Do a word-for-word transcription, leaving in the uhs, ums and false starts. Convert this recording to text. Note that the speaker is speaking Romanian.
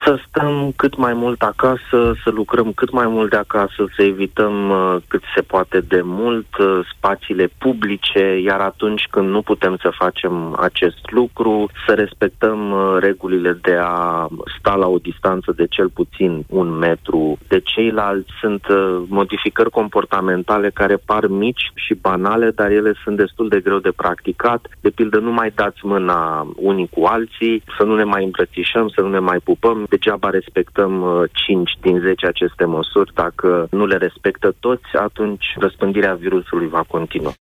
Să stăm cât mai mult acasă, să lucrăm cât mai mult de acasă, să evităm uh, cât se poate de mult uh, spațiile publice, iar atunci când nu putem să facem acest lucru, să respectăm uh, regulile de a sta la o distanță de cel puțin un metru de ceilalți. Sunt uh, modificări comportamentale care par mici și banale, dar ele sunt destul de greu de practicat. De pildă, nu mai dați mâna unii cu alții, să nu ne mai îmbrățișăm, să nu ne mai pupăm. Degeaba respectăm cinci din zece aceste măsuri. Dacă nu le respectă toți, atunci răspândirea virusului va continua.